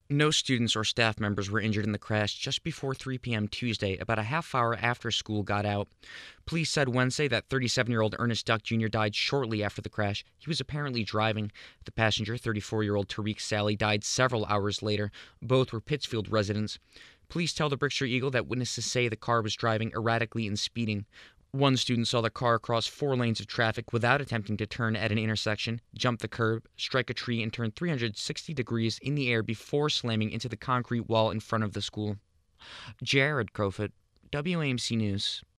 No students or staff members were injured in the crash just before 3 p.m. Tuesday, about a half hour after school got out. Police said Wednesday that 37-year-old Ernest Duck Jr. died shortly after the crash. He was apparently driving. The passenger, 34-year-old Tariq Sally, died several hours later. Both were Pittsfield residents. Police tell the Brickshire Eagle that witnesses say the car was driving erratically and speeding. One student saw the car cross 4 lanes of traffic without attempting to turn at an intersection, jump the curb, strike a tree, and turn 360 degrees in the air before slamming into the concrete wall in front of the school. Jared Crowfoot, WAMC News.